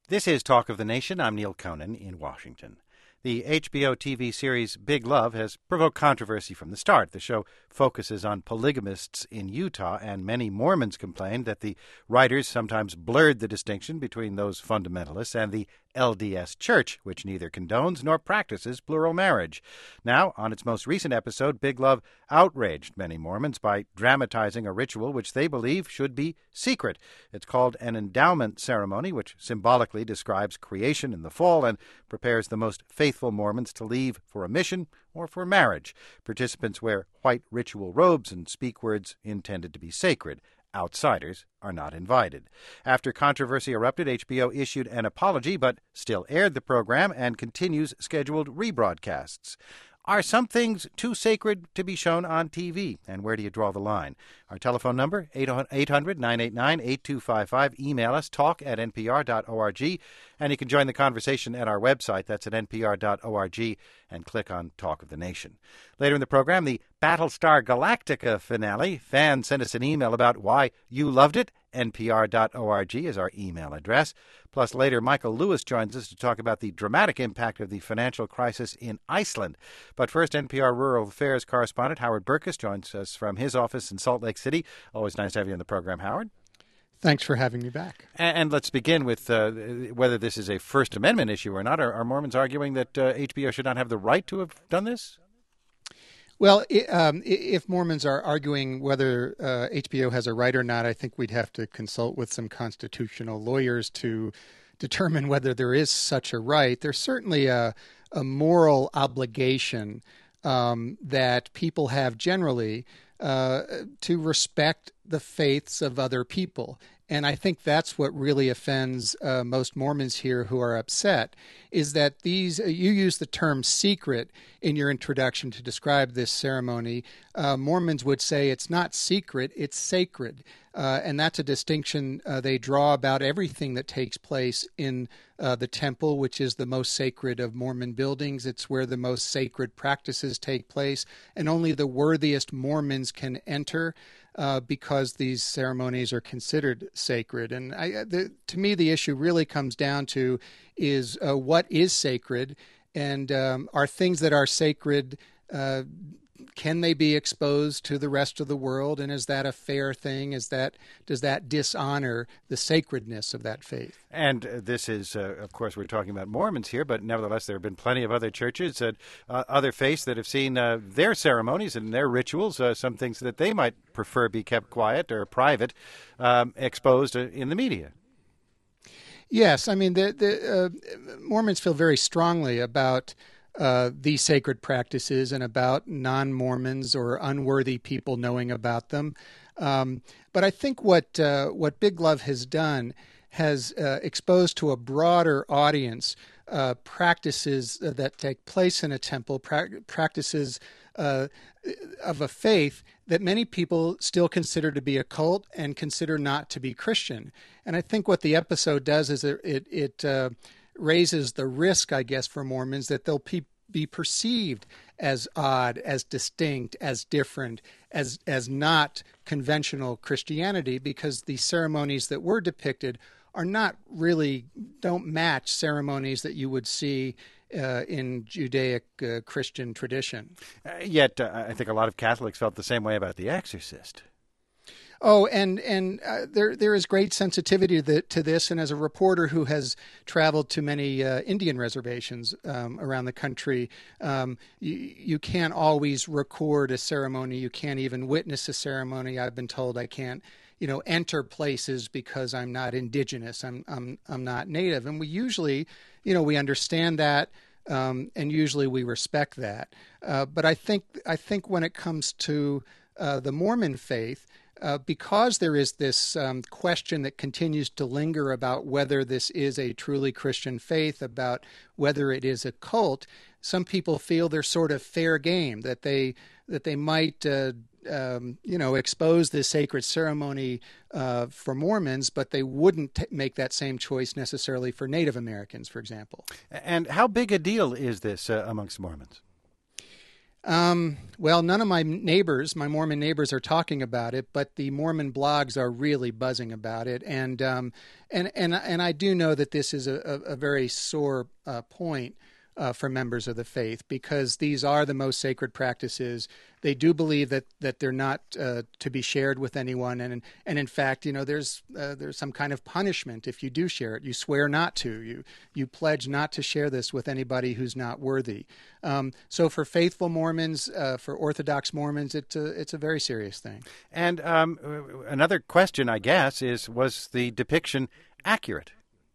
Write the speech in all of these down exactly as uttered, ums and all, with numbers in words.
This is Talk of the Nation. I'm Neil Conan in Washington. The H B O T V series Big Love has provoked controversy from the start. The show focuses on polygamists in Utah, and many Mormons complained that the writers sometimes blurred the distinction between those fundamentalists and the L D S Church, which neither condones nor practices plural marriage. Now, on its most recent episode, Big Love outraged many Mormons by dramatizing a ritual which they believe should be secret. It's called an endowment ceremony, which symbolically describes creation in the fall and prepares the most faithful Mormons to leave for a mission or for marriage. Participants wear white ritual robes and speak words intended to be sacred. Outsiders are not invited. After controversy erupted, H B O issued an apology but still aired the program and continues scheduled rebroadcasts. Are some things too sacred to be shown on T V? And where do you draw the line? Our telephone number, eight hundred, nine eight nine, eight two five five. Email us, talk at n p r dot org. And you can join the conversation at our website. That's at n p r dot org. And click on Talk of the Nation. Later in the program, the Battlestar Galactica finale. Fans sent us an email about why you loved it. n p r dot org is our email address. Plus, later, Michael Lewis joins us to talk about the dramatic impact of the financial crisis in Iceland. But first, N P R Rural Affairs correspondent Howard Burkus joins us from his office in Salt Lake City. Always nice to have you on the program, Howard. Thanks for having me back. And, and let's begin with uh, whether this is a First Amendment issue or not. Are, are Mormons arguing that uh, H B O should not have the right to have done this? Well, um, if Mormons are arguing whether uh, H B O has a right or not, I think we'd have to consult with some constitutional lawyers to determine whether there is such a right. There's certainly a, a moral obligation um, that people have generally uh, to respect the faiths of other people. And I think that's what really offends uh, most Mormons here who are upset, is that these, uh, you use the term secret in your introduction to describe this ceremony. Uh, Mormons would say it's not secret, it's sacred. Uh, and that's a distinction uh, they draw about everything that takes place in uh, the temple, which is the most sacred of Mormon buildings. It's where the most sacred practices take place, and only the worthiest Mormons can enter. Uh, because these ceremonies are considered sacred. And I, the, to me, the issue really comes down to is uh, what is sacred, and um, are things that are sacred, uh, can they be exposed to the rest of the world? And is that a fair thing? Is that does that dishonor the sacredness of that faith? And uh, this is, uh, of course, we're talking about Mormons here, but nevertheless, there have been plenty of other churches and uh, other faiths that have seen uh, their ceremonies and their rituals, uh, some things that they might prefer be kept quiet or private, um, exposed uh, in the media. Yes, I mean, the, the uh, Mormons feel very strongly about Uh, these sacred practices and about non-Mormons or unworthy people knowing about them. Um, but I think what uh, what Big Love has done has uh, exposed to a broader audience uh, practices that take place in a temple, pra- practices uh, of a faith that many people still consider to be a cult and consider not to be Christian. And I think what the episode does is it it, it uh, raises the risk, I guess, for Mormons that they'll pe- be perceived as odd, as distinct, as different, as as not conventional Christianity, because the ceremonies that were depicted are not really, don't match ceremonies that you would see uh, in Judaic uh, Christian tradition. Uh, yet, uh, I think a lot of Catholics felt the same way about The Exorcist. Oh, and and uh, there there is great sensitivity to, the, to this. And as a reporter who has traveled to many uh, Indian reservations um, around the country, um, you, you can't always record a ceremony. You can't even witness a ceremony. I've been told I can't, you know, enter places because I'm not indigenous. I'm I'm I'm not native. And we usually, you know, we understand that. Um, and usually we respect that. Uh, but I think I think when it comes to uh, the Mormon faith, Uh, because there is this um, question that continues to linger about whether this is a truly Christian faith, about whether it is a cult, some people feel they're sort of fair game, that they that they might, uh, um, you know, expose this sacred ceremony uh, for Mormons, but they wouldn't t- make that same choice necessarily for Native Americans, for example. And how big a deal is this uh, amongst Mormons? Um, well, none of my neighbors, my Mormon neighbors, are talking about it, but the Mormon blogs are really buzzing about it, and um, and and and I do know that this is a, a, a very sore uh, point uh, for members of the faith, because these are the most sacred practices. They do believe that that they're not uh, to be shared with anyone, and and in fact, you know, there's uh, there's some kind of punishment if you do share it. You swear not to. You you pledge not to share this with anybody who's not worthy. Um, so for faithful Mormons, uh, for Orthodox Mormons, it's a it's a very serious thing. And um, another question, I guess, is: was the depiction accurate?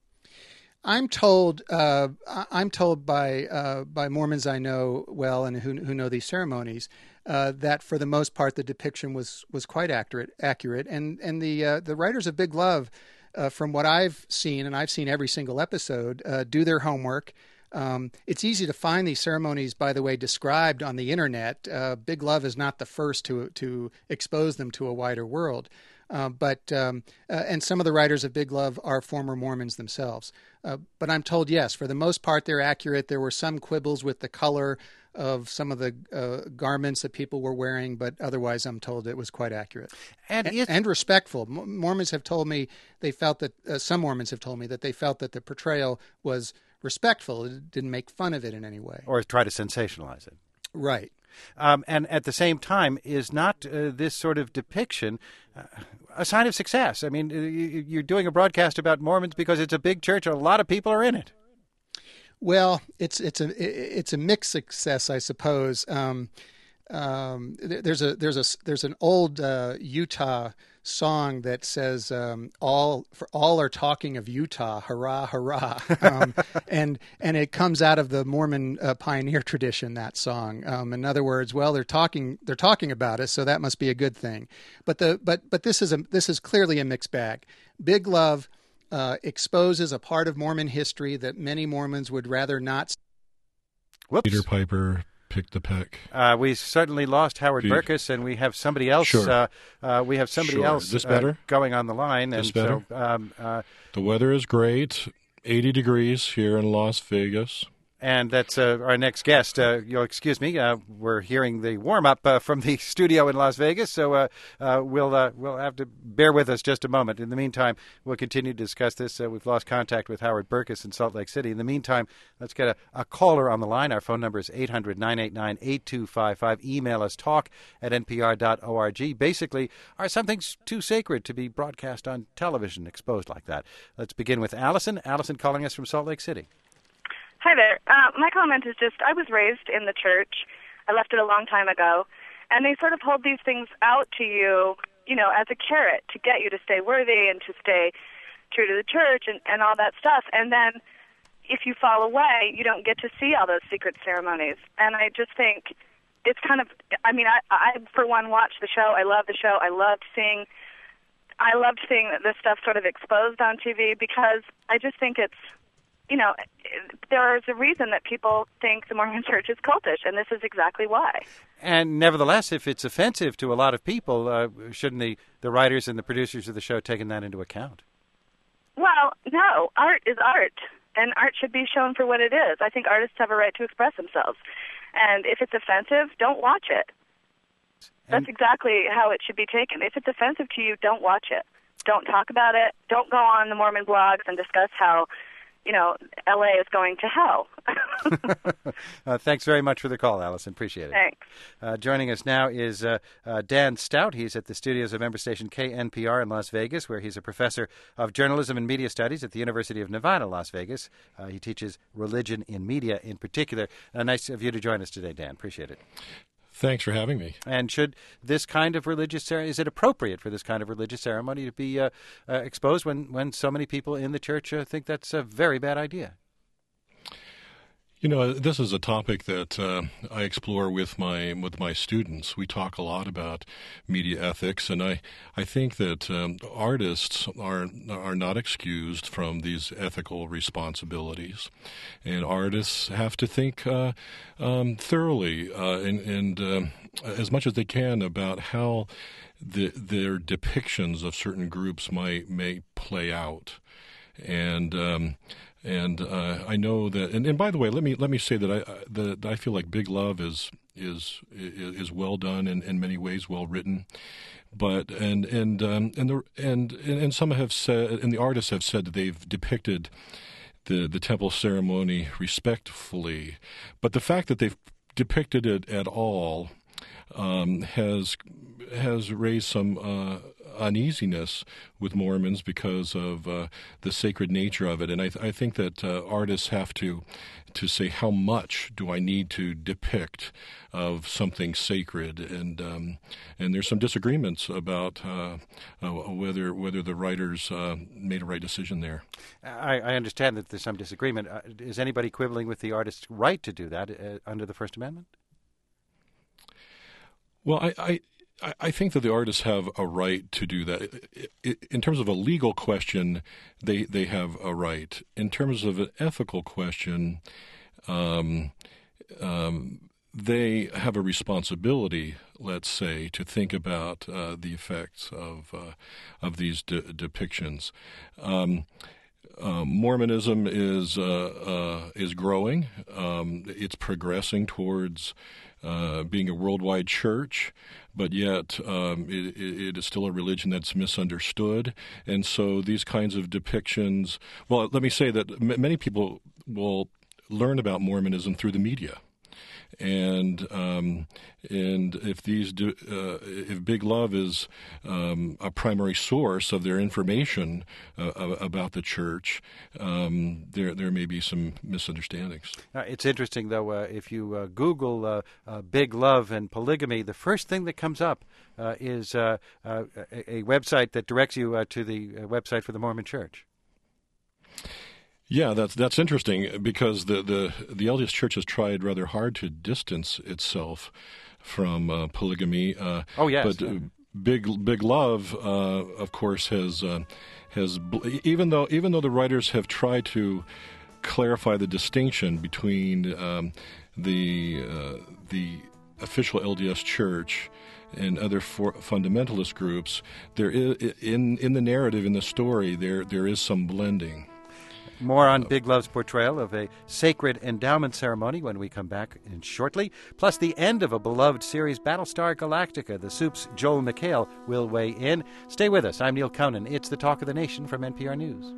I'm told uh, I'm told by uh, by Mormons I know well and who who know these ceremonies uh, that for the most part the depiction was was quite accurate accurate and and the uh, the writers of Big Love, uh, from what I've seen, and I've seen every single episode, uh, do their homework. Um, it's easy to find these ceremonies, by the way, described on the internet. Uh, Big Love is not the first to to expose them to a wider world. Uh, but um, uh, and some of the writers of Big Love are former Mormons themselves. Uh, but I'm told, yes, for the most part, they're accurate. There were some quibbles with the color of some of the uh, garments that people were wearing, but otherwise, I'm told it was quite accurate and, and, and respectful. Mormons have told me they felt that uh, some Mormons have told me that they felt that the portrayal was respectful. It didn't make fun of it in any way, or try to sensationalize it. Right. Um, and at the same time, is not uh, this sort of depiction uh, a sign of success? I mean, you're doing a broadcast about Mormons because it's a big church and a lot of people are in it. Well, it's it's a it's a mixed success, I suppose. Um, um, there's a there's a there's an old uh, Utah song that says um, all for all are talking of Utah, hurrah, hurrah, um, and and it comes out of the Mormon uh, pioneer tradition. That song, um, in other words, well, they're talking they're talking about us, so that must be a good thing. But the but but this is a this is clearly a mixed bag. Big Love uh, exposes a part of Mormon history that many Mormons would rather not. Whoops. Peter Piper picked the peck. Uh, we certainly lost Howard Pete. Burkus, and we have somebody else. Sure. Uh, uh, we have somebody Sure. else This uh, better? going on the line. This and better? So, um, uh, The weather is great, eighty degrees here in Las Vegas. And that's uh, our next guest. Uh, you'll excuse me. Uh, we're hearing the warm up uh, from the studio in Las Vegas, so uh, uh, we'll uh, we'll have to bear with us just a moment. In the meantime, we'll continue to discuss this. Uh, we've lost contact with Howard Burkus in Salt Lake City. In the meantime, let's get a, a caller on the line. Our phone number is eight hundred, nine eight nine, eight two five five. Email us talk at n p r dot org. Basically, are some things too sacred to be broadcast on television, exposed like that? Let's begin with Allison. Allison calling us from Salt Lake City. Hi there. Uh, my comment is just, I was raised in the church. I left it a long time ago. And they sort of hold these things out to you, you know, as a carrot to get you to stay worthy and to stay true to the church and, and all that stuff. And then if you fall away, you don't get to see all those secret ceremonies. And I just think it's kind of, I mean, I, I for one, watched the show. I love the show. I loved seeing, I loved seeing this stuff sort of exposed on T V because I just think it's, you know, there's a reason that people think the Mormon Church is cultish, and this is exactly why. And nevertheless, if it's offensive to a lot of people, uh, shouldn't the, the writers and the producers of the show taken that into account? Well, no. Art is art, and art should be shown for what it is. I think artists have a right to express themselves. And if it's offensive, don't watch it. That's and exactly how it should be taken. If it's offensive to you, don't watch it. Don't talk about it. Don't go on the Mormon blogs and discuss how, you know, L A is going to hell. uh, thanks very much for the call, Allison. Appreciate it. Thanks. Uh, joining us now is uh, uh, Dan Stout. He's at the studios of member station K N P R in Las Vegas, where he's a professor of journalism and media studies at the University of Nevada, Las Vegas. Uh, he teaches religion in media in particular. Uh, nice of you to join us today, Dan. Appreciate it. Thanks for having me. And should this kind of religious ceremony, is it appropriate for this kind of religious ceremony to be uh, uh, exposed when, when so many people in the church uh, think that's a very bad idea? You know, this is a topic that uh, I explore with my with my students. We talk a lot about media ethics, and I, I think that um, artists are are not excused from these ethical responsibilities, and artists have to think uh, um, thoroughly uh, and, and uh, as much as they can about how the, their depictions of certain groups might may play out, and. Um, And uh, I know that, and, and by the way, let me let me say that I that I feel like Big Love is is is well done and in many ways well written. But and and um, and the and and some have said, and the artists have said that they've depicted the the temple ceremony respectfully, but the fact that they've depicted it at all um, has has raised some uh, uneasiness with Mormons because of uh, the sacred nature of it. And I, th- I think that uh, artists have to to say, how much do I need to depict of something sacred? And um, and there's some disagreements about uh, uh, whether whether the writers uh, made a right decision there. I, I understand that there's some disagreement. Uh, is anybody quibbling with the artist's right to do that uh, under the First Amendment? Well, I, I I think that the artists have a right to do that. In terms of a legal question, they they have a right. In terms of an ethical question, um, um, they have a responsibility, let's say, to think about uh, the effects of uh, of these de- depictions. Um, Uh, Mormonism is uh, uh, is growing. Um, it's progressing towards uh, being a worldwide church, but yet um, it, it is still a religion that's misunderstood. And so these kinds of depictions, well, let me say that m- many people will learn about Mormonism through the media. And um, and if these do, uh, if Big Love is um, a primary source of their information uh, about the church, um, there there may be some misunderstandings. Uh, it's interesting, though, uh, if you uh, Google uh, uh, Big Love and polygamy, the first thing that comes up uh, is uh, uh, a, a website that directs you uh, to the uh, website for the Mormon Church. Yeah, that's that's interesting because the, the, the L D S Church has tried rather hard to distance itself from uh, polygamy. Uh, oh yes, but uh, Big Big Love, uh, of course, has uh, has even though even though the writers have tried to clarify the distinction between um, the uh, the official L D S Church and other for fundamentalist groups, there is in in the narrative, in the story, there there is some blending. More on Big Love's portrayal of a sacred endowment ceremony when we come back in shortly. Plus, the end of a beloved series, Battlestar Galactica. The Soup's Joel McHale will weigh in. Stay with us. I'm Neil Conan. It's the Talk of the Nation from N P R News.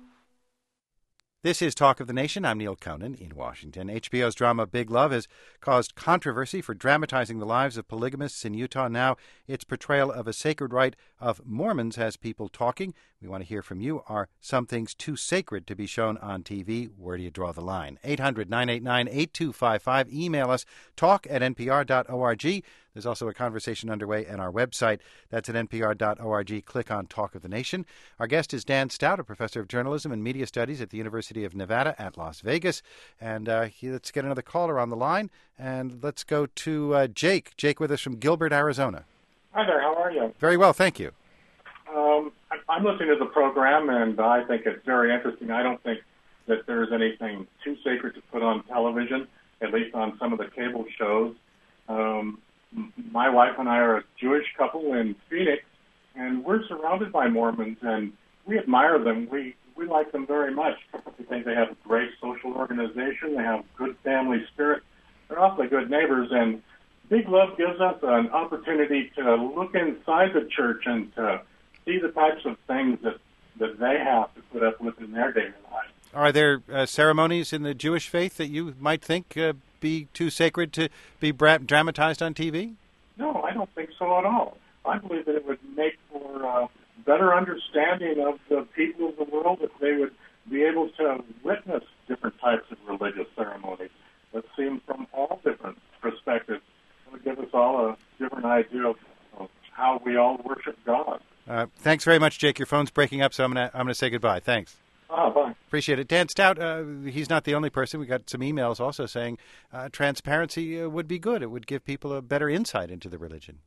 This is Talk of the Nation. I'm Neil Conan in Washington. H B O's drama Big Love has caused controversy for dramatizing the lives of polygamists in Utah. Now, its portrayal of a sacred rite of Mormons has people talking. We want to hear from you. Are some things too sacred to be shown on T V? Where do you draw the line? eight hundred, nine eight nine, eight two five five. Email us, talk at n p r dot org. There's also a conversation underway at our website. That's at n p r dot org. Click on Talk of the Nation. Our guest is Dan Stout, a professor of journalism and media studies at the University of Nevada at Las Vegas. And uh, he, let's get another caller on the line. And let's go to uh, Jake. Jake with us from Gilbert, Arizona. Hi there. How are you? Very well, thank you. Um, I'm listening to the program, and I think it's very interesting. I don't think that there's anything too sacred to put on television, at least on some of the cable shows. Um, my wife and I are a Jewish couple in Phoenix, and we're surrounded by Mormons, and we admire them. We we like them very much. We think they have a great social organization. They have good family spirit. They're awfully good neighbors, and Big Love gives us an opportunity to look inside the church and to see the types of things that, that they have to put up with in their daily life. Are there uh, ceremonies in the Jewish faith that you might think uh, be too sacred to be bra- dramatized on T V? No, I don't think so at all. I believe that it would make for uh, better understanding of the people of the world if they would be able to witness different types of religious ceremonies that seem from all different perspectives. It would give us all a different idea of, of how we all worship God. Uh, thanks very much, Jake. Your phone's breaking up, so I'm going to I'm going to say goodbye. Thanks. Ah, bye. Appreciate it. Dan Stout, uh, he's not the only person. We got some emails also saying uh, transparency uh, would be good. It would give people a better insight into the religion.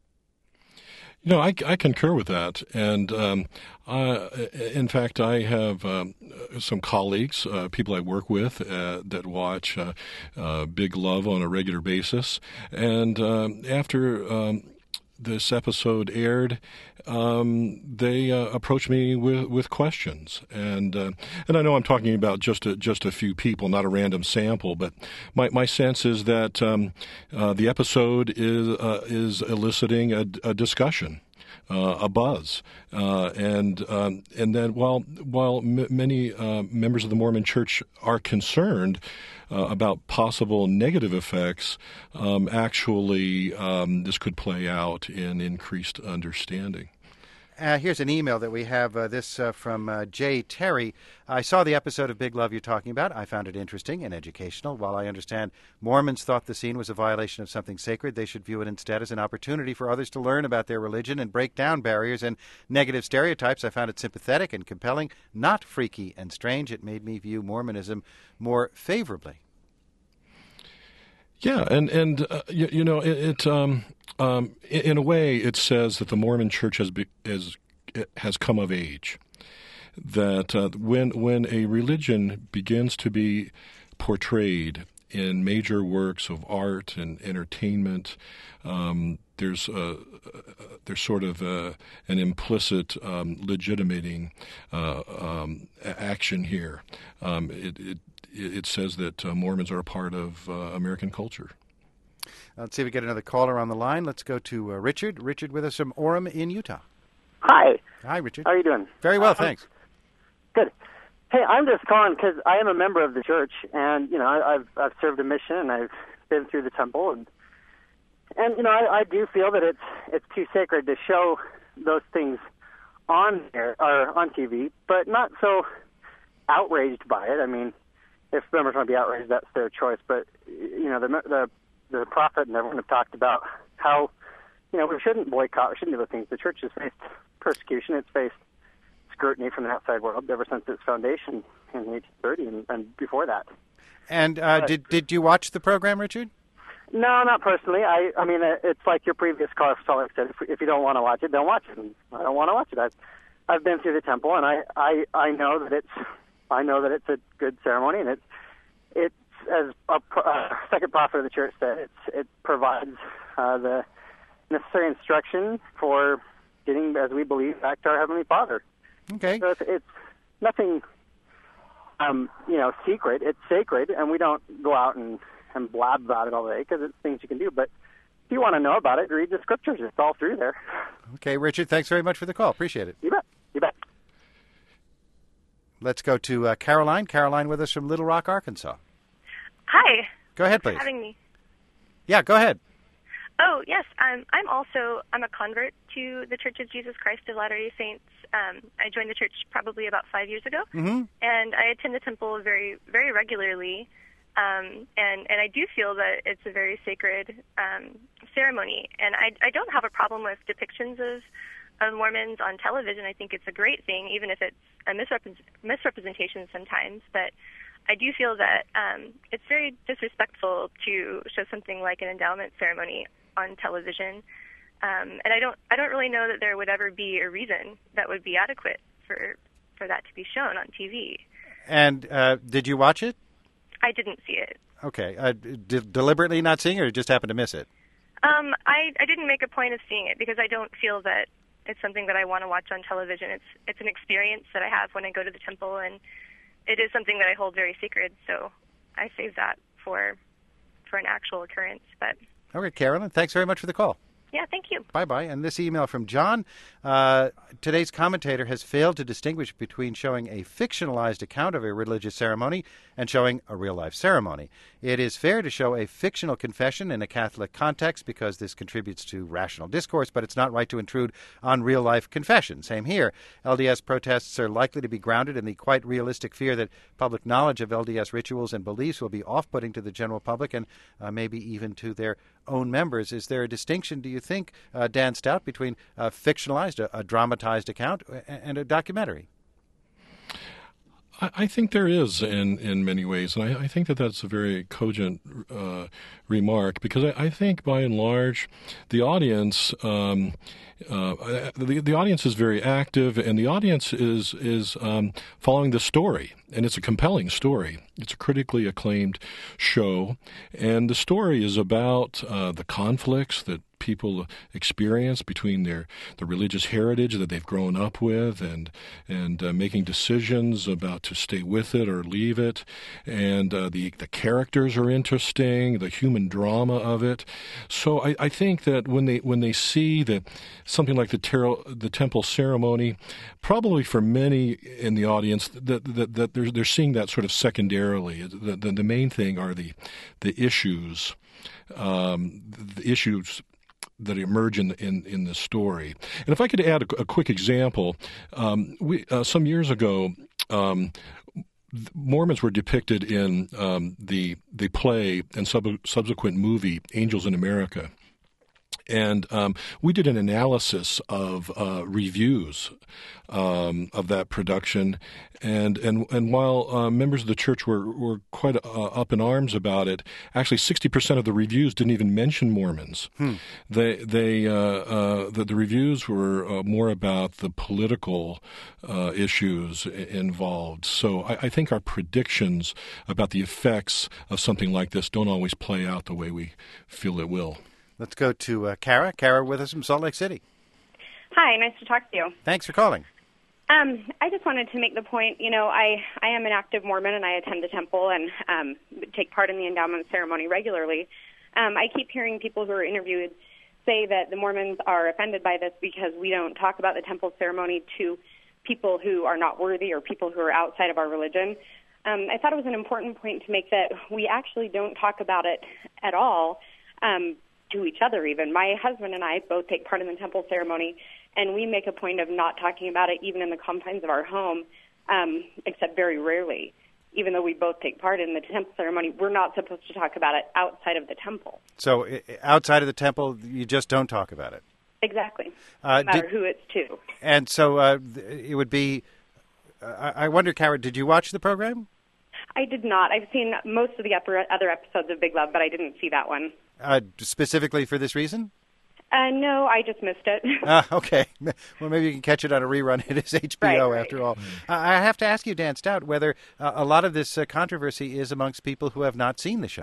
You know, I, I concur with that. And um, uh, in fact, I have um, some colleagues, uh, people I work with uh, that watch uh, uh, Big Love on a regular basis. And um, after um, this episode aired, um, they uh, approached me with, with questions, and uh, and I know I'm talking about just a, just a few people, not a random sample, but my, my sense is that um, uh, the episode is uh, is eliciting a, a discussion. Uh, a buzz, uh, and um, and then while while m- many uh, members of the Mormon Church are concerned uh, about possible negative effects, um, actually um, this could play out in increased understanding. Uh, here's an email that we have, uh, this uh, from uh, Jay Terry. I saw the episode of Big Love you're talking about. I found it interesting and educational. While I understand Mormons thought the scene was a violation of something sacred, they should view it instead as an opportunity for others to learn about their religion and break down barriers and negative stereotypes. I found it sympathetic and compelling, not freaky and strange. It made me view Mormonism more favorably. Yeah, and and uh, you, you know it, it um, um, in a way it says that the Mormon Church has be, has has come of age. That uh, when when a religion begins to be portrayed in major works of art and entertainment, um, there's a, there's sort of a, an implicit um, legitimating uh, um, action here. Um, it, it It says that uh, Mormons are a part of uh, American culture. Let's see if we get another caller on the line. Let's go to uh, Richard. Richard with us from Orem in Utah. Hi. Hi, Richard. How are you doing? Very well, uh, thanks. Good. Hey, I'm just calling because I am a member of the church, and you know I, I've I've served a mission, and I've been through the temple, and and you know I, I do feel that it's it's too sacred to show those things on there or on T V, but not so outraged by it. I mean, if members want to be outraged, that's their choice. But you know, the the the prophet and everyone have talked about how you know we shouldn't boycott, we shouldn't do those things. The church has faced persecution; it's faced scrutiny from the outside world ever since its foundation in eighteen thirty and, and before that. And uh, did did you watch the program, Richard? No, not personally. I I mean, it's like your previous caller said. If, if you don't want to watch it, don't watch it. And I don't want to watch it. I've I've been through the temple, and I I I know that it's. I know that it's a good ceremony, and it, it's as a uh, second prophet of the church said, it's, it provides uh, the necessary instruction for getting, as we believe, back to our Heavenly Father. Okay. So it's, it's nothing, um, you know, secret. It's sacred, and we don't go out and, and blab about it all day because it's things you can do. But if you want to know about it, read the scriptures. It's all through there. Okay, Richard, thanks very much for the call. Appreciate it. You bet. You bet. Let's go to uh, Caroline. Caroline with us from Little Rock, Arkansas. Hi. Go ahead, Thanks please. for having me. Yeah, go ahead. Oh, yes. Um, I'm also I'm a convert to the Church of Jesus Christ of Latter-day Saints. Um, I joined the church probably about five years ago, Mm-hmm. and I attend the temple very very regularly. Um, and, and I do feel that it's a very sacred um, ceremony. And I, I don't have a problem with depictions of of Mormons on television. I think it's a great thing, even if it's a misrepre- misrepresentation sometimes. But I do feel that um, it's very disrespectful to show something like an endowment ceremony on television. Um, and I don't, I don't really know that there would ever be a reason that would be adequate for for that to be shown on T V. And uh, did you watch it? I didn't see it. Okay. Uh, d- deliberately not seeing it, or just happened to miss it? Um, I, I didn't make a point of seeing it because I don't feel that it's something that I want to watch on television. It's it's an experience that I have when I go to the temple, and it is something that I hold very sacred. So I save that for for an actual occurrence. But Okay, Carolyn, thanks very much for the call. yeah, thank you. Bye-bye. And this email from John. Uh, today's commentator has failed to distinguish between showing a fictionalized account of a religious ceremony and showing a real-life ceremony. It is fair to show a fictional confession in a Catholic context because this contributes to rational discourse, but it's not right to intrude on real-life confession. Same here. L D S protests are likely to be grounded in the quite realistic fear that public knowledge of L D S rituals and beliefs will be off-putting to the general public and uh, maybe even to their own members. Is there a distinction, do you think, uh, Dan Stout, between a fictionalized, a, a dramatized account and a documentary? I, I think there is in, in many ways, and I, I think that that's a very cogent uh, remark, because I, I think by and large the audience um, uh, the, the audience is very active, and the audience is is um, following the story, and it's a compelling story. It's a critically acclaimed show, and the story is about uh, the conflicts that people experience, between their the religious heritage that they've grown up with, and and uh, making decisions about to stay with it or leave it, and uh, the the characters are interesting, the human drama of it. So I, I think that when they when they see that something like the tarot, the temple ceremony, probably for many in the audience, that that, that they're they're seeing that sort of secondarily. The the, the main thing are the the issues, um, the issues that emerge in, in in the story. And if I could add a, a quick example, um, we uh, some years ago, um, Mormons were depicted in um, the the play and sub- subsequent movie Angels in America. And um, we did an analysis of uh, reviews um, of that production, and and and while uh, members of the church were were quite uh, up in arms about it, actually sixty percent of the reviews didn't even mention Mormons. Hmm. They they uh, uh, the, the reviews were uh, more about the political uh, issues I- involved. So I, I think our predictions about the effects of something like this don't always play out the way we feel it will. Let's go to uh, Kara. Kara with us from Salt Lake City. Hi, nice to talk to you. Thanks for calling. Um, I just wanted to make the point, you know, I, I am an active Mormon and I attend the temple and um, take part in the endowment ceremony regularly. Um, I keep hearing people who are interviewed say that the Mormons are offended by this because we don't talk about the temple ceremony to people who are not worthy or people who are outside of our religion. Um, I thought it was an important point to make that we actually don't talk about it at all. Um, to each other even. My husband and I both take part in the temple ceremony, and we make a point of not talking about it even in the confines of our home, um, except very rarely. Even though we both take part in the temple ceremony, we're not supposed to talk about it outside of the temple. So uh, outside of the temple, you just don't talk about it? Exactly. Uh, no matter did, who it's to. And so uh, it would be, uh, I wonder, Kara, did you watch the program? I did not. I've seen most of the other, other episodes of Big Love, but I didn't see that one. Uh, specifically for this reason? Uh, no, I just missed it. Ah, okay. Well, maybe you can catch it on a rerun. It is H B O, right, right. after all. Uh, I have to ask you, Dan Stout, whether uh, a lot of this uh, controversy is amongst people who have not seen the show.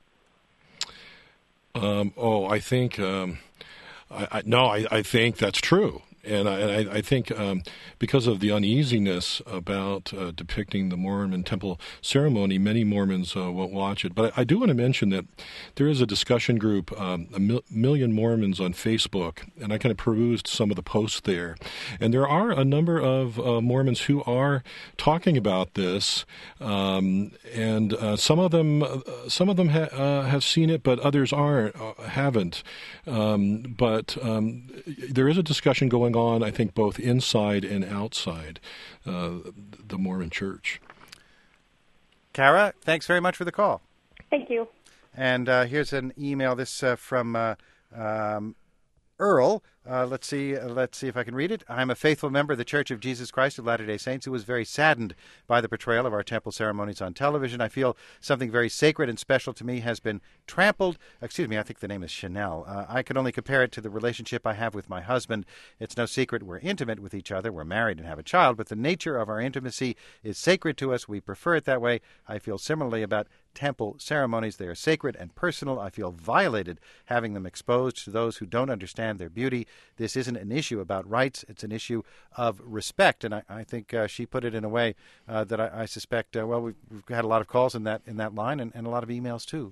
Um, oh, I think um, I, I, no, I, I think that's true. And I, and I, I think um, because of the uneasiness about uh, depicting the Mormon temple ceremony, many Mormons uh, won't watch it. But I, I do want to mention that there is a discussion group, um, a mil- million Mormons on Facebook, and I kind of perused some of the posts there. And there are a number of uh, Mormons who are talking about this, um, and uh, some of them, uh, some of them ha- uh, have seen it, but others aren't, uh, haven't. Um, but um, there is a discussion going on, I think, both inside and outside uh, the Mormon Church. Kara, thanks very much for the call. Thank you. And uh, here's an email. This uh, from uh, um, Earl. Uh, let's see. Uh, let's see if I can read it. I'm a faithful member of the Church of Jesus Christ of Latter-day Saints who was very saddened by the portrayal of our temple ceremonies on television. I feel something very sacred and special to me has been trampled. Excuse me, I think the name is Chanel. Uh, I can only compare it to the relationship I have with my husband. It's no secret we're intimate with each other. We're married and have a child, but the nature of our intimacy is sacred to us. We prefer it that way. I feel similarly about temple ceremonies. They are sacred and personal. I feel violated having them exposed to those who don't understand their beauty. This isn't an issue about rights. It's an issue of respect. And I, I think uh, she put it in a way uh, that I, I suspect, uh, well, we've, we've had a lot of calls in that in that line and, and a lot of emails, too.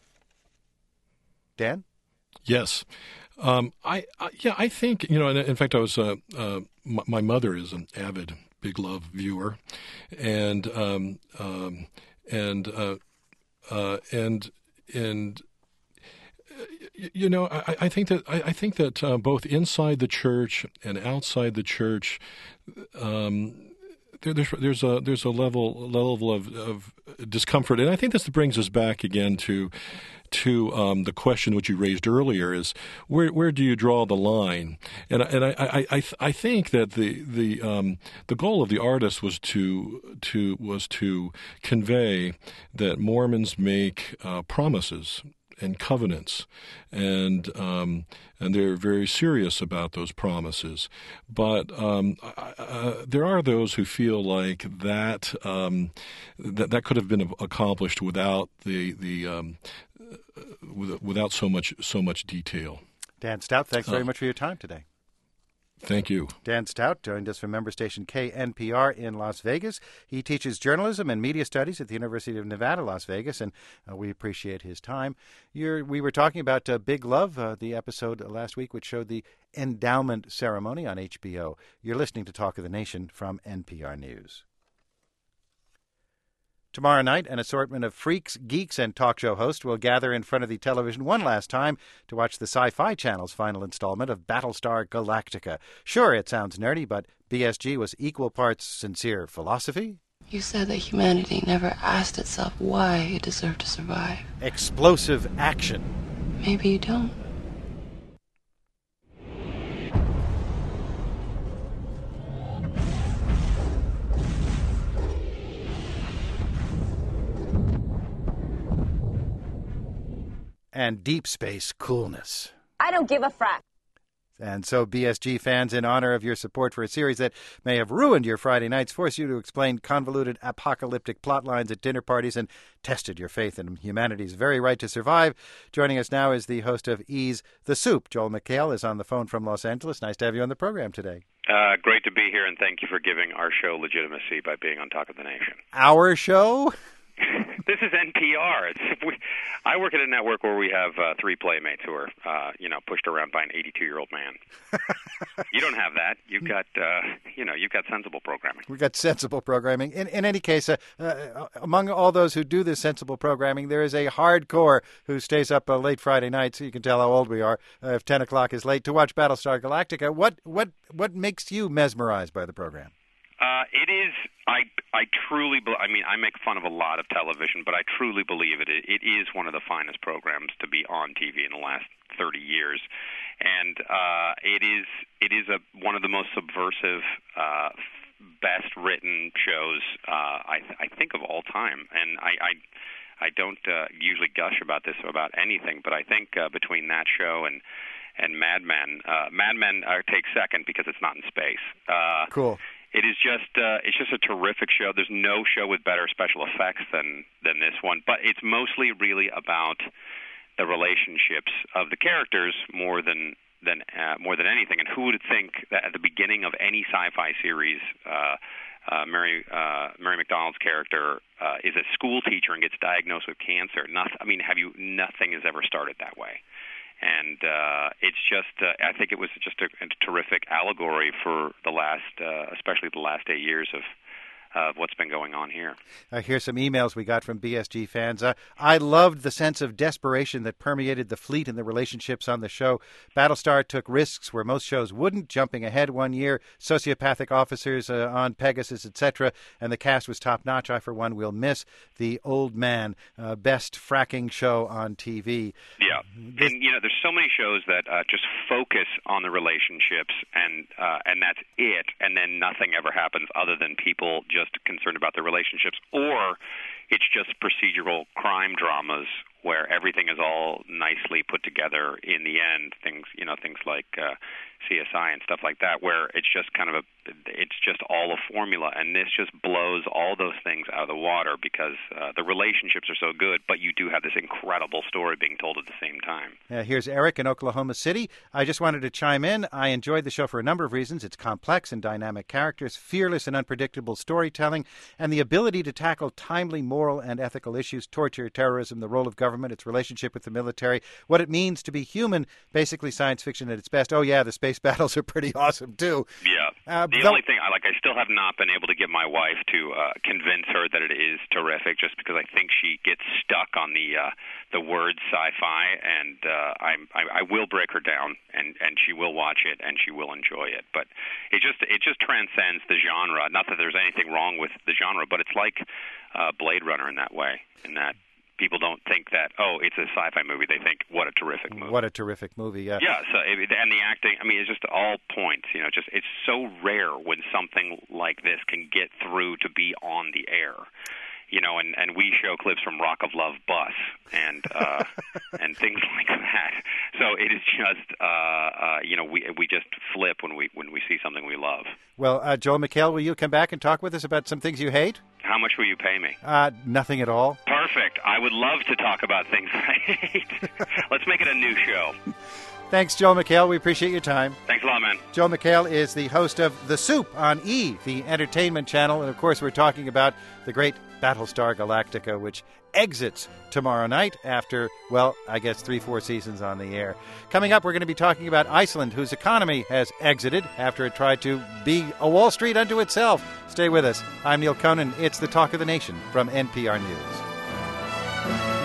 Dan? Yes. Um, I, I yeah, I think, you know, in, in fact, I was, uh, uh, my, my mother is an avid Big Love viewer. And, um, um, and, uh, uh, and, and, you know, I, I think that I, I think that uh, both inside the church and outside the church, um, there, there's there's a there's a level level of, of discomfort, and I think this brings us back again to to um, the question which you raised earlier: is where where do you draw the line? And and I I, I, I think that the the um, the goal of the artist was to to was to convey that Mormons make uh, promises and covenants, and um, and they're very serious about those promises. But um, uh, there are those who feel like that um, that that could have been accomplished without the the um, without so much so much detail. Dan Stout, thanks Oh. very much for your time today. Thank you. Dan Stout joined us from member station K N P R in Las Vegas. He teaches journalism and media studies at the University of Nevada, Las Vegas, and uh, we appreciate his time. You're, we were talking about uh, Big Love, uh, the episode last week, which showed the endowment ceremony on H B O. You're listening to Talk of the Nation from N P R News. Tomorrow night, an assortment of freaks, geeks, and talk show hosts will gather in front of the television one last time to watch the Sci-Fi Channel's final installment of Battlestar Galactica. Sure, it sounds nerdy, but B S G was equal parts sincere philosophy. You said that humanity never asked itself why it deserved to survive. Explosive action. Maybe you don't. And deep space coolness. I don't give a frack. And so, B S G fans, in honor of your support for a series that may have ruined your Friday nights, forced you to explain convoluted apocalyptic plot lines at dinner parties, and tested your faith in humanity's very right to survive, joining us now is the host of Ease the Soup. Joel McHale is on the phone from Los Angeles. Nice to have you on the program today. Uh, great to be here, and thank you for giving our show legitimacy by being on Talk of the Nation. Our show? This is N P R. It's, we, I work at a network where we have uh, three playmates who are, uh, you know, pushed around by an eighty-two-year-old man. You don't have that. You've got, uh, you know, you've got sensible programming. We've got sensible programming. In, in any case, uh, uh, among all those who do this sensible programming, there is a hardcore who stays up uh, late Friday nights. So you can tell how old we are uh, if ten o'clock is late to watch Battlestar Galactica. What what what makes you mesmerized by the program? Uh, it is. I I truly. Be, I mean, I make fun of a lot of television, but I truly believe it. It is one of the finest programs to be on T V in the last thirty years, and uh, it is. It is a one of the most subversive, uh, best written shows uh, I I think of all time, and I. I I don't uh, usually gush about this about anything, but I think uh, between that show and and Mad Men, uh, Mad Men uh, takes second because it's not in space. Uh, cool. It is just uh, it's just a terrific show. There's no show with better special effects than than this one, but it's mostly really about the relationships of the characters more than than uh, more than anything. And who would think that at the beginning of any sci-fi series, uh, uh, Mary uh, Mary McDonald's character uh, is a school teacher and gets diagnosed with cancer? Nothing. I mean, have you? Nothing has ever started that way. And uh, it's just, uh, I think it was just a, a terrific allegory for the last, uh, especially the last eight years of of what's been going on here. Uh, here's some emails we got from B S G fans. Uh, I loved the sense of desperation that permeated the fleet and the relationships on the show. Battlestar took risks where most shows wouldn't, jumping ahead one year, sociopathic officers uh, on Pegasus, et cetera, and the cast was top-notch. I, for one, will miss the Old Man, uh, best fracking show on T V. Yeah, this... and, you know, there's so many shows that uh, just focus on the relationships, and uh, and that's it, and then nothing ever happens other than people just just concerned about their relationships, or it's just procedural crime dramas where everything is all nicely put together in the end. Things, you know, things like uh, C S I and stuff like that, where it's just kind of a, it's just all a formula, and this just blows all those things out of the water because uh, the relationships are so good, but you do have this incredible story being told at the same time. Uh, here's Eric in Oklahoma City. I just wanted to chime in. I enjoyed the show for a number of reasons. It's complex and dynamic characters, fearless and unpredictable storytelling, and the ability to tackle timely moral and ethical issues, torture, terrorism, the role of government, its relationship with the military, what it means to be human, basically science fiction at its best. Oh, yeah, the space battles are pretty awesome, too. Yeah. Uh, the only thing, I like, I still have not been able to get my wife to uh, convince her that it is terrific, just because I think she gets stuck on the uh, the word sci-fi, and uh, I'm, I, I will break her down, and, and she will watch it, and she will enjoy it. But it just it just transcends the genre. Not that there's anything wrong with the genre, but it's like uh, Blade Runner in that way, in that people don't think that, oh, it's a sci-fi movie. They think, what a terrific movie. What a terrific movie, yeah. Yeah, so, and the acting, I mean, it's just all points. You know, just it's so rare when something like this can get through to be on the air. You know, and, and we show clips from Rock of Love Bus and uh, and things like that. So it is just, uh, uh, you know, we we just flip when we when we see something we love. Well, uh, Joel McHale, will you come back and talk with us about some things you hate? How much will you pay me? Uh, nothing at all. Perfect. I would love to talk about things I hate. Let's make it a new show. Thanks, Joe McHale. We appreciate your time. Thanks a lot, man. Joe McHale is the host of The Soup on E!, the entertainment channel. And, of course, we're talking about the great Battlestar Galactica, which exits tomorrow night after, well, I guess three, four seasons on the air. Coming up, we're going to be talking about Iceland, whose economy has exited after it tried to be a Wall Street unto itself. Stay with us. I'm Neil Conan. It's the Talk of the Nation from N P R News.